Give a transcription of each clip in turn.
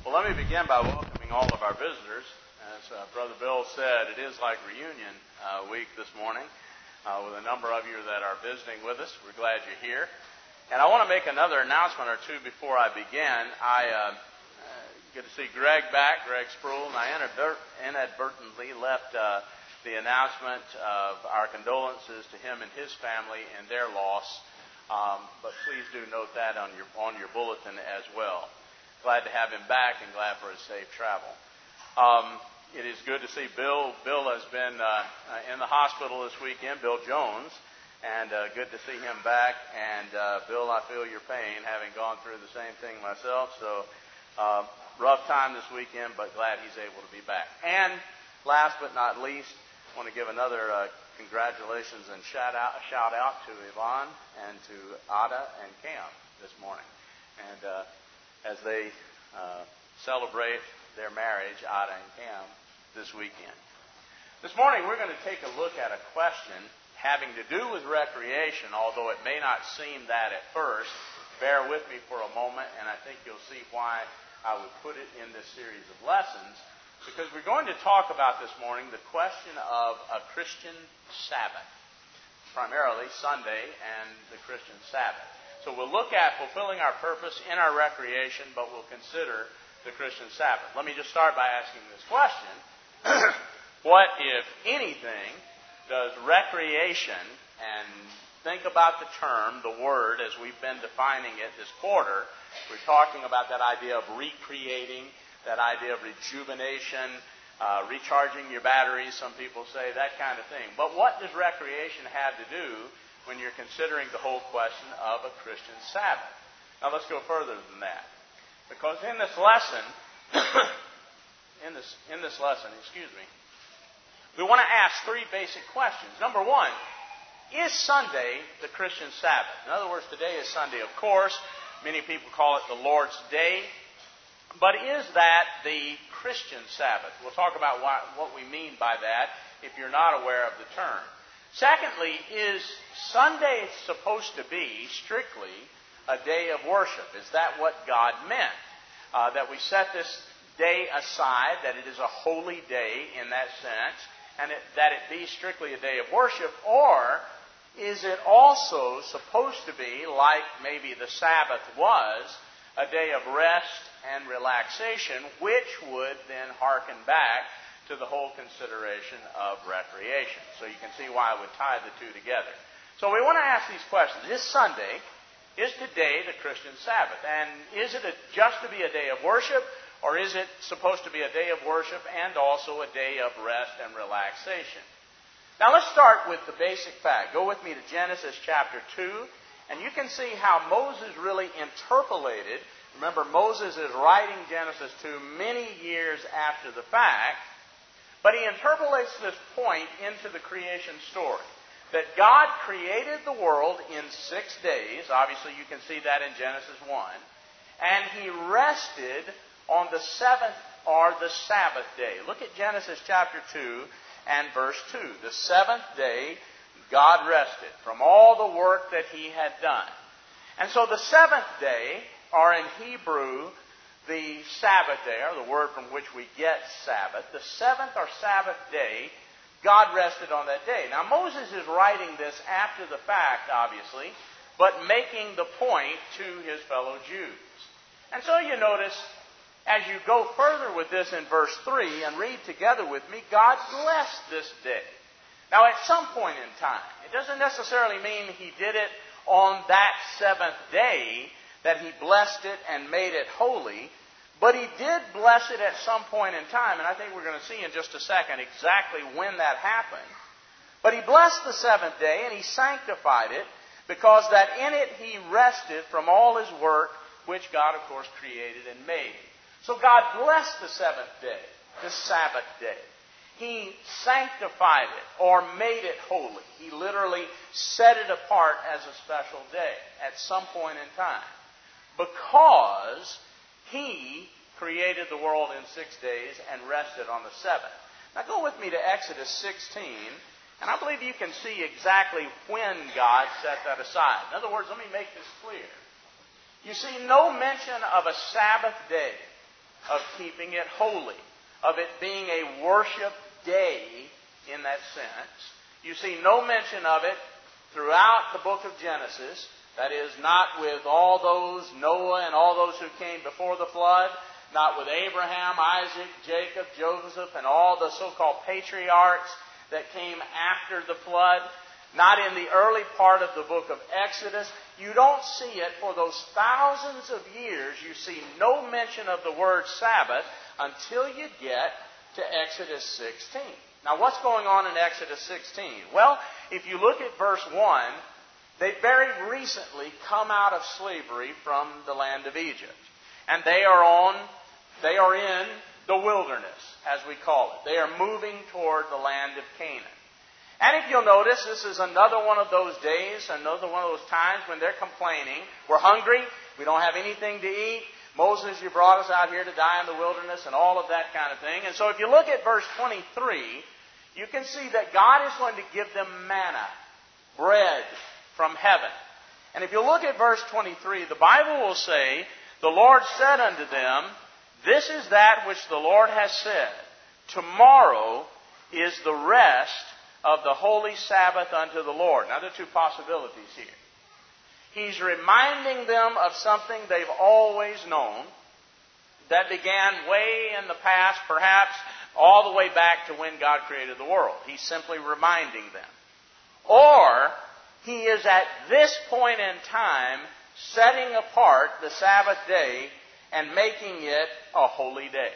Well, let me begin by welcoming all of our visitors. As Brother Bill said, it is like reunion week this morning with a number of you that are visiting with us. We're glad you're here. And I want to make another announcement or two before I begin. I get to see Greg back, Greg Spruill, and I inadvertently left the announcement of our condolences to him and his family and their loss. But please do note that on your bulletin as well. Glad to have him back and glad for his safe travel. It is good to see Bill. Bill has been in the hospital this weekend, Bill Jones, and good to see him back. And Bill, I feel your pain, having gone through the same thing myself. So rough time this weekend, but glad he's able to be back. And last but not least, I want to give another congratulations and shout out to Yvonne and to Ada and Cam this morning. And as they celebrate their marriage, Ada and Cam, this weekend. This morning we're going to take a look at a question having to do with recreation, although it may not seem that at first. Bear with me for a moment, and I think you'll see why I would put it in this series of lessons, because we're going to talk about this morning the question of a Christian Sabbath, primarily Sunday and the Christian Sabbath. So we'll look at fulfilling our purpose in our recreation, but we'll consider the Christian Sabbath. Let me just start by asking this question. What, if anything, does recreation, and think about the term, the word, as we've been defining it this quarter. We're talking about that idea of recreating, that idea of rejuvenation, recharging your batteries, some people say, that kind of thing. But what does recreation have to do when you're considering the whole question of a Christian Sabbath? Now let's go further than that. Because in this lesson, we want to ask three basic questions. Number one, is Sunday the Christian Sabbath? In other words, today is Sunday, of course. Many people call it the Lord's Day. But is that the Christian Sabbath? We'll talk about what we mean by that if you're not aware of the term. Secondly, is Sunday supposed to be strictly a day of worship? Is that what God meant? That we set this day aside, that it is a holy day in that sense, and that it be strictly a day of worship? Or is it also supposed to be, like maybe the Sabbath was, a day of rest and relaxation, which would then hearken back to the whole consideration of recreation? So you can see why I would tie the two together. So we want to ask these questions. Is Sunday, is today the Christian Sabbath? And is it just to be a day of worship, or is it supposed to be a day of worship and also a day of rest and relaxation? Now let's start with the basic fact. Go with me to Genesis chapter 2, and you can see how Moses really interpolated. Remember, Moses is writing Genesis 2 many years after the fact, but he interpolates this point into the creation story. That God created the world in 6 days. Obviously, you can see that in Genesis 1. And He rested on the seventh, or the Sabbath day. Look at Genesis chapter 2 and verse 2. The seventh day, God rested from all the work that He had done. And so the seventh day, or in Hebrew, the Sabbath day, or the word from which we get Sabbath, the seventh or Sabbath day, God rested on that day. Now Moses is writing this after the fact, obviously, but making the point to his fellow Jews. And so you notice, as you go further with this in verse 3 and read together with me, God blessed this day. Now at some point in time, it doesn't necessarily mean He did it on that seventh day, that He blessed it and made it holy, but He did bless it at some point in time, and I think we're going to see in just a second exactly when that happened. But He blessed the seventh day, and He sanctified it, because that in it He rested from all His work, which God, of course, created and made. So God blessed the seventh day, the Sabbath day. He sanctified it, or made it holy. He literally set it apart as a special day at some point in time, because He created the world in 6 days and rested on the seventh. Now go with me to Exodus 16, and I believe you can see exactly when God set that aside. In other words, let me make this clear. You see no mention of a Sabbath day of keeping it holy, of it being a worship day in that sense. You see no mention of it throughout the book of Genesis. That is, not with all those, Noah and all those who came before the flood, not with Abraham, Isaac, Jacob, Joseph, and all the so-called patriarchs that came after the flood. Not in the early part of the book of Exodus. You don't see it for those thousands of years. You see no mention of the word Sabbath until you get to Exodus 16. Now, what's going on in Exodus 16? Well, if you look at verse 1, they very recently come out of slavery from the land of Egypt. And they are in the wilderness, as we call it. They are moving toward the land of Canaan. And if you'll notice, this is another one of those days, another one of those times when they're complaining. We're hungry. We don't have anything to eat. Moses, you brought us out here to die in the wilderness and all of that kind of thing. And so if you look at verse 23, you can see that God is going to give them manna, bread from heaven. And if you look at verse 23, the Bible will say, the Lord said unto them, this is that which the Lord has said. Tomorrow is the rest of the holy Sabbath unto the Lord. Now, there are two possibilities here. He's reminding them of something they've always known that began way in the past, perhaps all the way back to when God created the world. He's simply reminding them. Or He is at this point in time setting apart the Sabbath day and making it a holy day.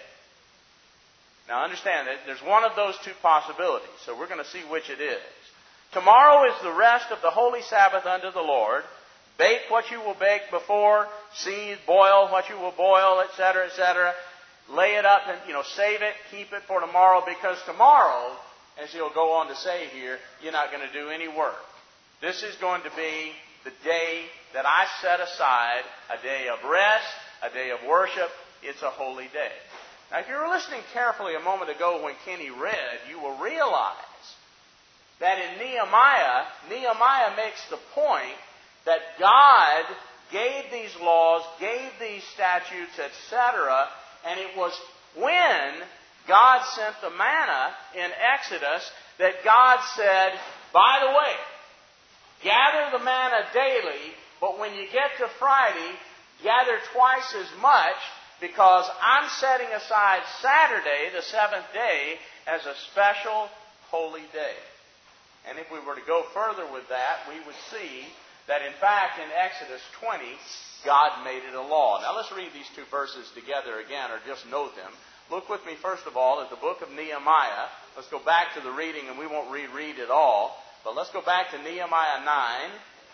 Now understand that there's one of those two possibilities, so we're going to see which it is. Tomorrow is the rest of the holy Sabbath unto the Lord. Bake what you will bake before, seethe, boil what you will boil, etc., etc. Lay it up and, save it, keep it for tomorrow, because tomorrow, as he'll go on to say here, you're not going to do any work. This is going to be the day that I set aside, a day of rest, a day of worship. It's a holy day. Now, if you were listening carefully a moment ago when Kenny read, you will realize that in Nehemiah makes the point that God gave these laws, gave these statutes, etc., and it was when God sent the manna in Exodus that God said, by the way, gather the manna daily, but when you get to Friday, gather twice as much, because I'm setting aside Saturday, the seventh day, as a special holy day. And if we were to go further with that, we would see that in fact in Exodus 20, God made it a law. Now let's read these two verses together again, or just note them. Look with me first of all at the book of Nehemiah. Let's go back to the reading, and we won't reread it all. But let's go back to Nehemiah 9.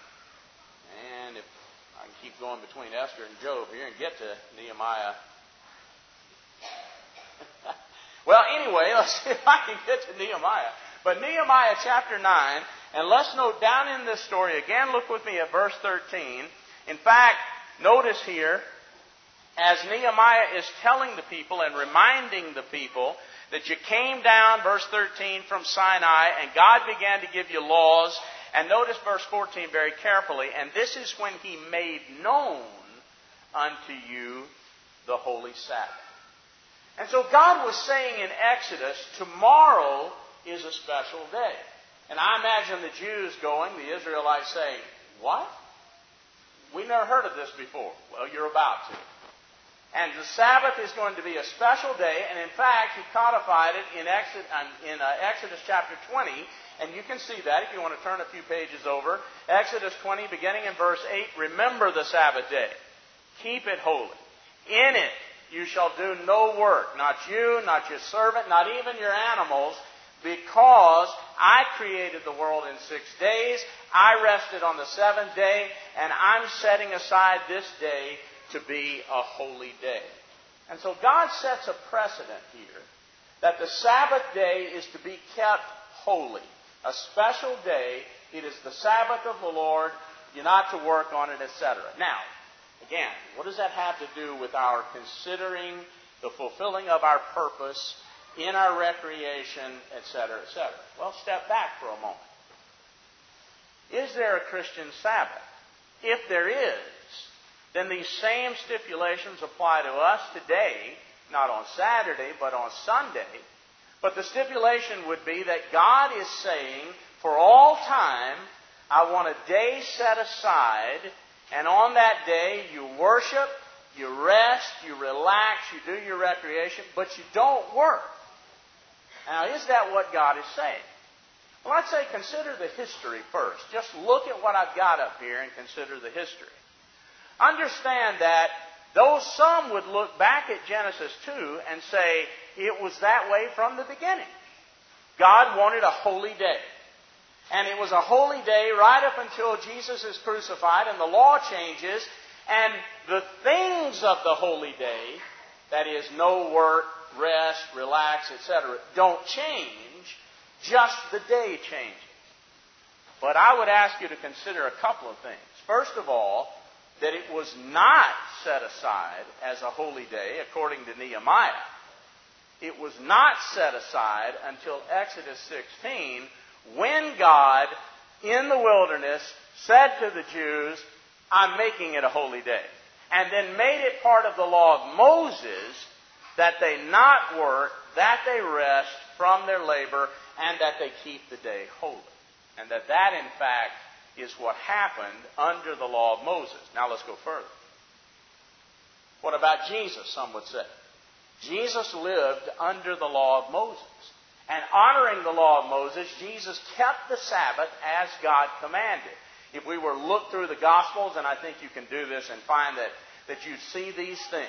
And if I can keep going between Esther and Job here and get to Nehemiah. Well, anyway, let's see if I can get to Nehemiah. But Nehemiah chapter 9, and let's note down in this story, again, look with me at verse 13. In fact, notice here, as Nehemiah is telling the people and reminding the people that you came down, verse 13, from Sinai, and God began to give you laws. And notice verse 14 very carefully. And this is when He made known unto you the holy Sabbath. And so God was saying in Exodus, tomorrow is a special day. And I imagine the Jews going, the Israelites saying, what? We've never heard of this before. Well, you're about to. And the Sabbath is going to be a special day. And in fact, He codified it in Exodus chapter 20. And you can see that if you want to turn a few pages over. Exodus 20, beginning in verse 8. Remember the Sabbath day. Keep it holy. In it you shall do no work. Not you, not your servant, not even your animals. Because I created the world in 6 days. I rested on the seventh day. And I'm setting aside this day to be a holy day. And so God sets a precedent here that the Sabbath day is to be kept holy. A special day. It is the Sabbath of the Lord. You're not to work on it, etc. Now, again, what does that have to do with our considering the fulfilling of our purpose in our recreation, etc., etc.? Well, step back for a moment. Is there a Christian Sabbath? If there is, then these same stipulations apply to us today not on Saturday, but on Sunday. But the stipulation would be that God is saying, for all time, I want a day set aside, and on that day you worship, you rest, you relax, you do your recreation, but you don't work. Now, is that what God is saying? Well, I'd say consider the history first. Just look at what I've got up here and consider the history. Understand that though some would look back at Genesis 2 and say it was that way from the beginning. God wanted a holy day. And it was a holy day right up until Jesus is crucified and the law changes. And the things of the holy day, that is, no work, rest, relax, etc., don't change. Just the day changes. But I would ask you to consider a couple of things. First of all, that it was not set aside as a holy day, according to Nehemiah. It was not set aside until Exodus 16, when God, in the wilderness, said to the Jews, I'm making it a holy day. And then made it part of the law of Moses that they not work, that they rest from their labor, and that they keep the day holy. And that, in fact, is what happened under the law of Moses. Now let's go further. What about Jesus, some would say? Jesus lived under the law of Moses. And honoring the law of Moses, Jesus kept the Sabbath as God commanded. If we were to look through the Gospels, and I think you can do this and find that you see these things.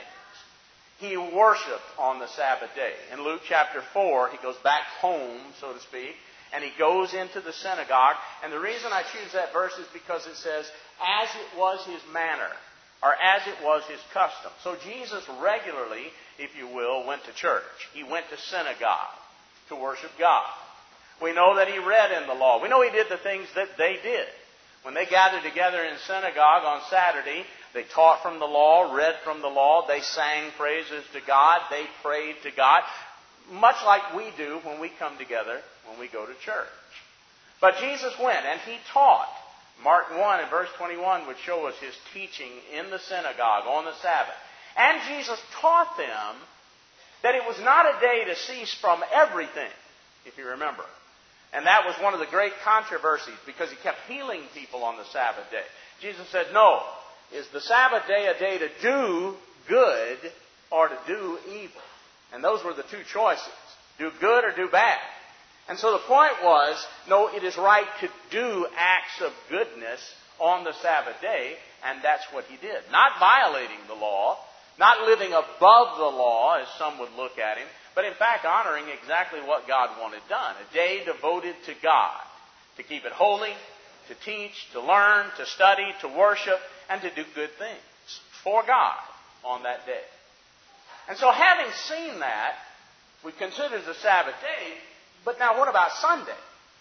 He worshiped on the Sabbath day. In Luke chapter 4, he goes back home, so to speak, and he goes into the synagogue. And the reason I choose that verse is because it says, as it was his manner, or as it was his custom. So Jesus regularly, if you will, went to church. He went to synagogue to worship God. We know that he read in the law. We know he did the things that they did. When they gathered together in synagogue on Saturday, they taught from the law, read from the law, they sang praises to God, they prayed to God, much like we do when we come together, when we go to church. But Jesus went and he taught. Mark 1 and verse 21 would show us his teaching in the synagogue on the Sabbath. And Jesus taught them that it was not a day to cease from everything, if you remember. And that was one of the great controversies because he kept healing people on the Sabbath day. Jesus said, no, is the Sabbath day a day to do good or to do evil? And those were the two choices, do good or do bad. And so the point was, no, it is right to do acts of goodness on the Sabbath day, and that's what he did. Not violating the law, not living above the law, as some would look at him, but in fact honoring exactly what God wanted done. A day devoted to God, to keep it holy, to teach, to learn, to study, to worship, and to do good things for God on that day. And so having seen that, we consider the Sabbath day, but now what about Sunday?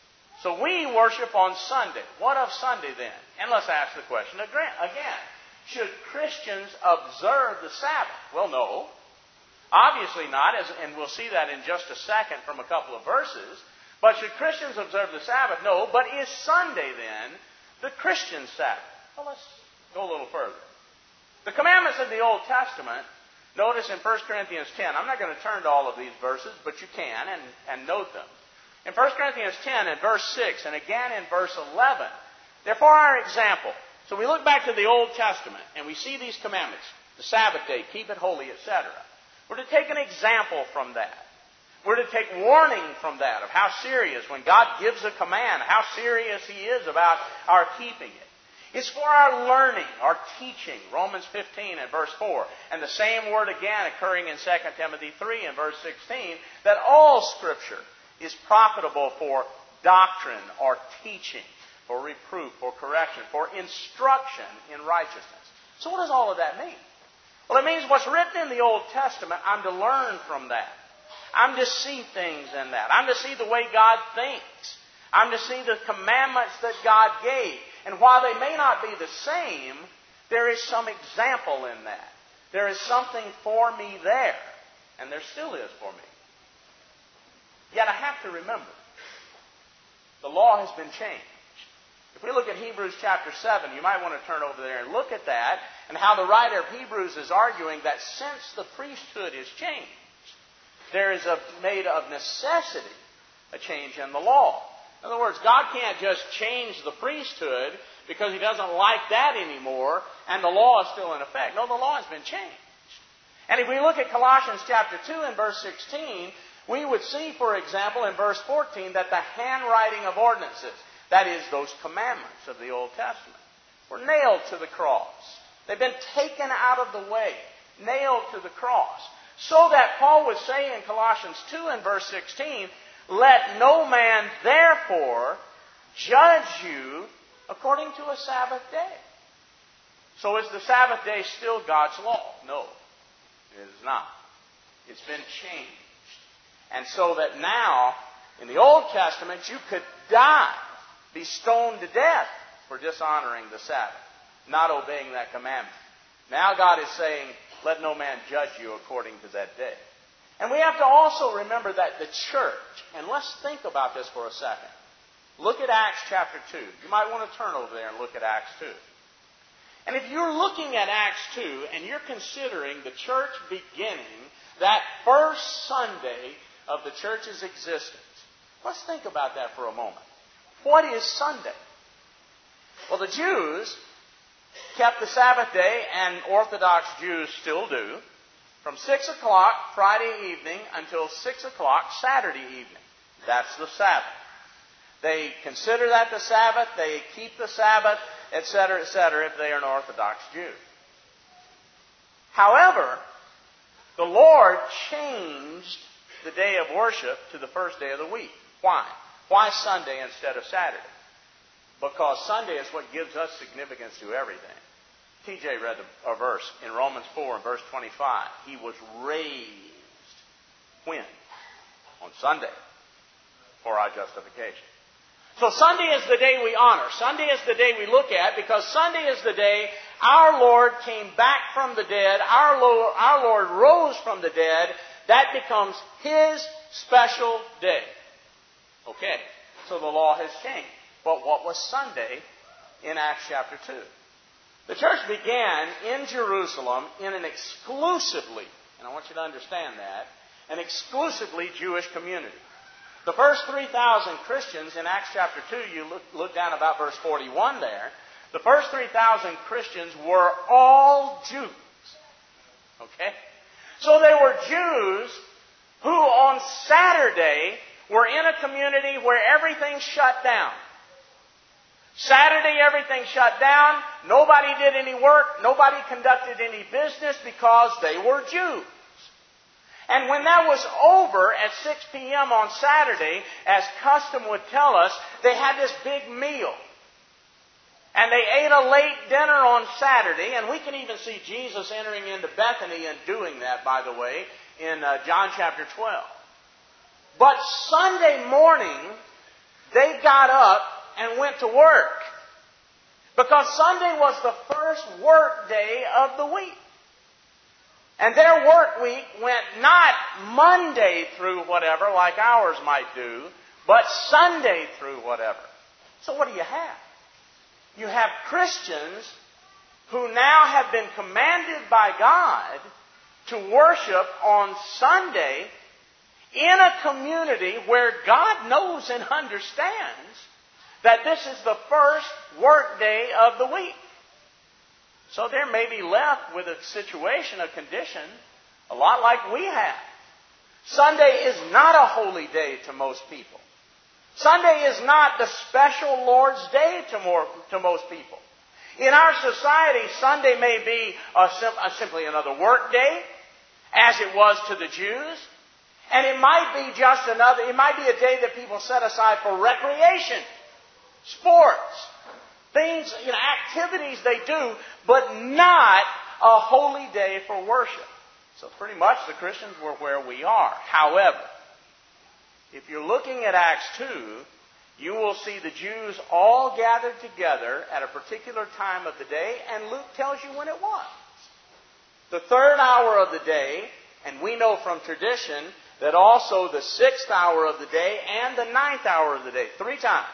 So we worship on Sunday. What of Sunday then? And let's ask the question again. Should Christians observe the Sabbath? Well, no. Obviously not, and we'll see that in just a second from a couple of verses. But should Christians observe the Sabbath? No. But is Sunday then the Christian Sabbath? Well, let's go a little further. The commandments of the Old Testament, notice in 1 Corinthians 10. I'm not going to turn to all of these verses, but you can and note them. In 1 Corinthians 10 and verse 6, and again in verse 11, they're for our example. So we look back to the Old Testament, and we see these commandments. The Sabbath day, keep it holy, etc. We're to take an example from that. We're to take warning from that of how serious, when God gives a command, how serious he is about our keeping it. It's for our learning, our teaching, Romans 15 and verse 4. And the same word again occurring in 2 Timothy 3 and verse 16, that all Scripture is profitable for doctrine or teaching, for reproof, for correction, for instruction in righteousness. So what does all of that mean? Well, it means what's written in the Old Testament, I'm to learn from that. I'm to see things in that. I'm to see the way God thinks. I'm to see the commandments that God gave. And while they may not be the same, there is some example in that. There is something for me there. And there still is for me. Yet I have to remember, the law has been changed. If we look at Hebrews chapter 7, you might want to turn over there and look at that, and how the writer of Hebrews is arguing that since the priesthood is changed, there is made of necessity a change in the law. In other words, God can't just change the priesthood because He doesn't like that anymore, and the law is still in effect. No, the law has been changed. And if we look at Colossians chapter 2 and verse 16, we would see, for example, in verse 14, that the handwriting of ordinances, that is, those commandments of the Old Testament, were nailed to the cross. They've been taken out of the way, nailed to the cross. So that Paul would say in Colossians 2 and verse 16, let no man therefore judge you according to a Sabbath day. So is the Sabbath day still God's law? No, it is not. It's been changed. And so that now, in the Old Testament, you could die, be stoned to death for dishonoring the Sabbath, not obeying that commandment. Now God is saying, let no man judge you according to that day. And we have to also remember that the church, and let's think about this for a second. Look at Acts chapter 2. You might want to turn over there and look at Acts 2. And if you're looking at Acts 2 and you're considering the church beginning that first Sunday of the church's existence, let's think about that for a moment. What is Sunday? Well, the Jews kept the Sabbath day, and Orthodox Jews still do, from 6 o'clock Friday evening until 6 o'clock Saturday evening. That's the Sabbath. They consider that the Sabbath, they keep the Sabbath, etc., if they are an Orthodox Jew. However, the Lord changed the day of worship to the first day of the week. Why? Why Sunday instead of Saturday? Because Sunday is what gives us significance to everything. TJ read a verse in Romans 4 and verse 25. He was raised when? On Sunday for our justification. So Sunday is the day we honor. Sunday is the day we look at, because Sunday is the day our Lord came back from the dead. Our Lord rose from the dead. That becomes His special day. Okay, so the law has changed. But what was Sunday in Acts chapter 2? The church began in Jerusalem in an exclusively, and I want you to understand that, an exclusively Jewish community. The first 3,000 Christians in Acts chapter 2, you look down about verse 41 there, the first 3,000 Christians were all Jews. Okay? So they were Jews who on Saturday were in a community where everything shut down. Saturday, everything shut down. Nobody did any work. Nobody conducted any business because they were Jews. And when that was over at 6 p.m. on Saturday, as custom would tell us, they had this big meal. And they ate a late dinner on Saturday, and we can even see Jesus entering into Bethany and doing that, by the way, in John chapter 12. But Sunday morning, they got up and went to work. Because Sunday was the first work day of the week. And their work week went not Monday through whatever, like ours might do, but Sunday through whatever. So what do you have? You have Christians who now have been commanded by God to worship on Sunday in a community where God knows and understands that this is the first work day of the week. So they may be left with a situation, a condition, a lot like we have. Sunday is not a holy day to most people. Sunday is not the special Lord's Day to most people. In our society, Sunday may be simply another work day, as it was to the Jews. And it might be it might be a day that people set aside for recreation, sports, things, activities they do, but not a holy day for worship. So pretty much the Christians were where we are. However, if you're looking at Acts 2, you will see the Jews all gathered together at a particular time of the day, and Luke tells you when it was. The third hour of the day, and we know from tradition that also the 6th hour of the day and the 9th hour of the day, 3 times.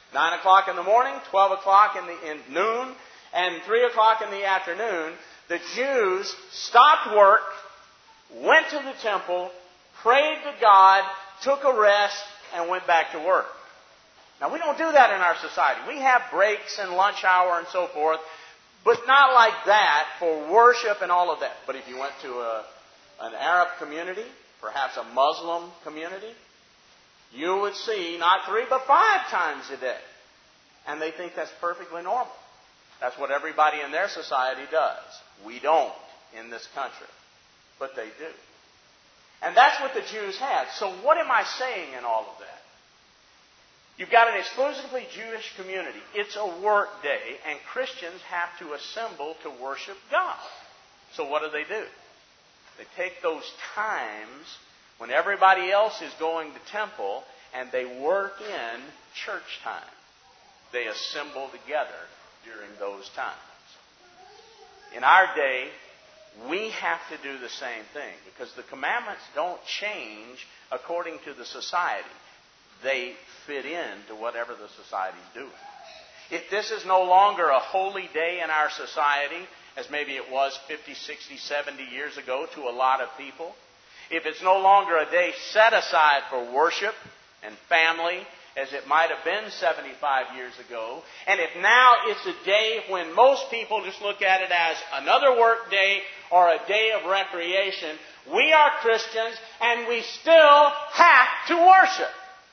9 o'clock in the morning, 12 o'clock in noon, and 3 o'clock in the afternoon, the Jews stopped work, went to the temple, prayed to God, took a rest, and went back to work. Now, we don't do that in our society. We have breaks and lunch hour and so forth, but not like that for worship and all of that. But if you went to an Arab community, perhaps a Muslim community, you would see not 3 but 5 times a day. And they think that's perfectly normal. That's what everybody in their society does. We don't in this country. But they do. And that's what the Jews had. So what am I saying in all of that? You've got an exclusively Jewish community. It's a work day, and Christians have to assemble to worship God. So what do? They take those times when everybody else is going to temple, and they work in church time. They assemble together during those times. In our day, we have to do the same thing, because the commandments don't change according to the society. They fit into whatever the society's doing. If this is no longer a holy day in our society, as maybe it was 50, 60, 70 years ago to a lot of people, if it's no longer a day set aside for worship and family, as it might have been 75 years ago, and if now it's a day when most people just look at it as another work day or a day of recreation, we are Christians and we still have to worship.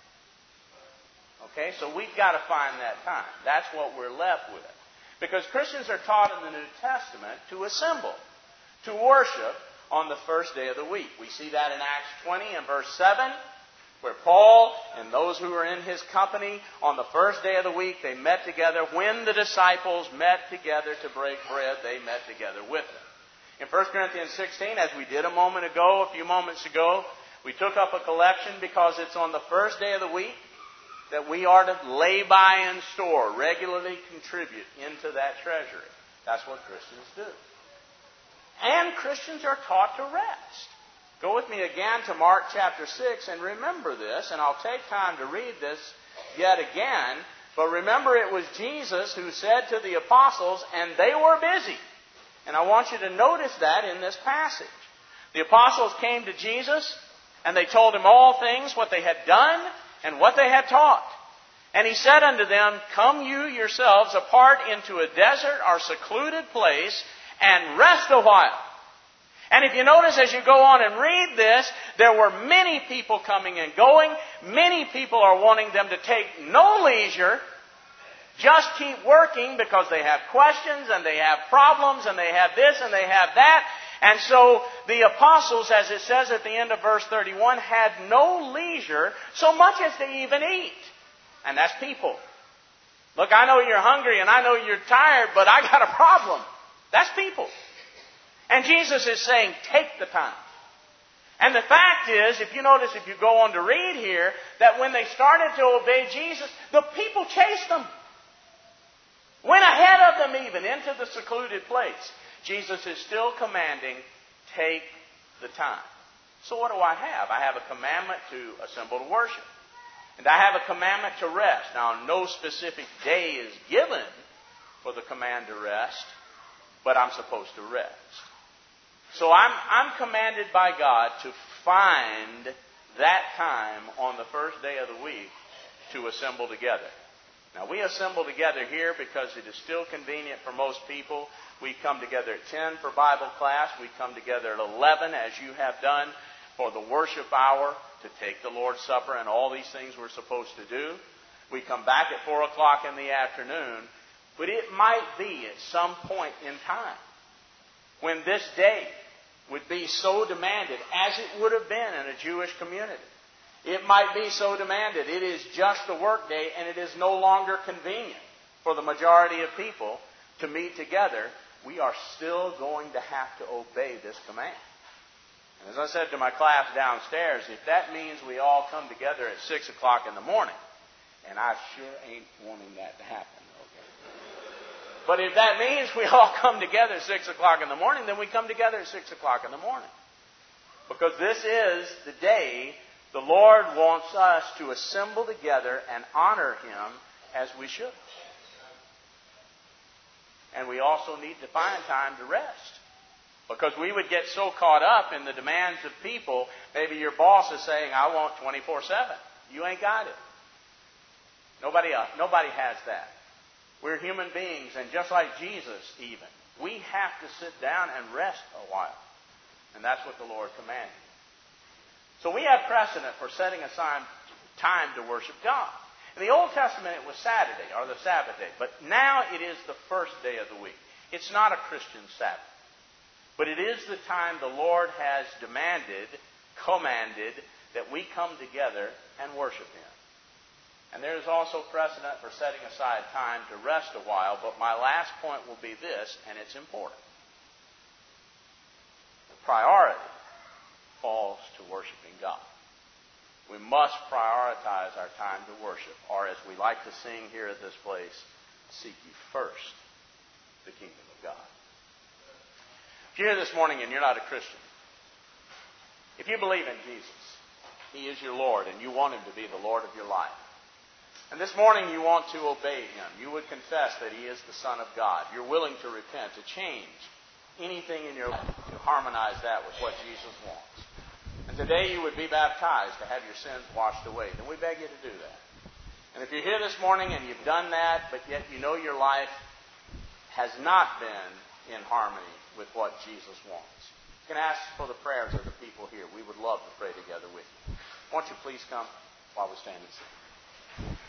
Okay, so we've got to find that time. That's what we're left with. Because Christians are taught in the New Testament to assemble, to worship on the first day of the week. We see that in Acts 20 and verse 7, where Paul and those who were in his company on the first day of the week, they met together. When the disciples met together to break bread, they met together with them. In 1 Corinthians 16, as we did a few moments ago, we took up a collection because it's on the first day of the week that we are to lay by and store, regularly contribute into that treasury. That's what Christians do. And Christians are taught to rest. Go with me again to Mark chapter 6 and remember this, and I'll take time to read this yet again. But remember, it was Jesus who said to the apostles, and they were busy. And I want you to notice that in this passage. The apostles came to Jesus, and they told him all things, what they had done, and what they had taught. And he said unto them, come you yourselves apart into a desert or secluded place, and rest a while. And if you notice as you go on and read this, there were many people coming and going. Many people are wanting them to take no leisure, just keep working because they have questions and they have problems and they have this and they have that. And so the apostles, as it says at the end of verse 31, had no leisure so much as to even eat. And that's people. Look, I know you're hungry and I know you're tired, but I got a problem. That's people. And Jesus is saying, take the time. And the fact is, if you notice, if you go on to read here, that when they started to obey Jesus, the people chased them. Went ahead of them even into the secluded place. Jesus is still commanding, take the time. So what do I have? I have a commandment to assemble to worship. And I have a commandment to rest. Now, no specific day is given for the command to rest, but I'm supposed to rest. So I'm commanded by God to find that time on the first day of the week to assemble together. Now, we assemble together here because it is still convenient for most people. We come together at 10 for Bible class. We come together at 11, as you have done, for the worship hour, to take the Lord's Supper and all these things we're supposed to do. We come back at 4 o'clock in the afternoon. But it might be at some point in time when this day would be so demanded, as it would have been in a Jewish community. It might be so demanded. It is just a work day, and it is no longer convenient for the majority of people to meet together. We are still going to have to obey this command. And as I said to my class downstairs, if that means we all come together at 6 o'clock in the morning, and I sure ain't wanting that to happen, okay? But if that means we all come together at 6 o'clock in the morning, then we come together at 6 o'clock in the morning. Because this is the day the Lord wants us to assemble together and honor Him as we should. And we also need to find time to rest. Because we would get so caught up in the demands of people. Maybe your boss is saying, I want 24/7. You ain't got it. Nobody has that. We're human beings, and just like Jesus even, we have to sit down and rest a while. And that's what the Lord commanded. So we have precedent for setting aside time to worship God. In the Old Testament, it was Saturday, or the Sabbath day. But now it is the first day of the week. It's not a Christian Sabbath. But it is the time the Lord has commanded, that we come together and worship Him. And there is also precedent for setting aside time to rest a while. But my last point will be this, and it's important. The priority falls to worshiping God. We must prioritize our time to worship, or as we like to sing here at this place, seek ye first the kingdom of God. If you're here this morning and you're not a Christian, if you believe in Jesus, He is your Lord, and you want Him to be the Lord of your life, and this morning you want to obey Him, you would confess that He is the Son of God, you're willing to repent, to change anything in your life, to harmonize that with what Jesus wants. And today you would be baptized to have your sins washed away. Then we beg you to do that. And if you're here this morning and you've done that, but yet you know your life has not been in harmony with what Jesus wants, you can ask for the prayers of the people here. We would love to pray together with you. Won't you please come while we stand and sing?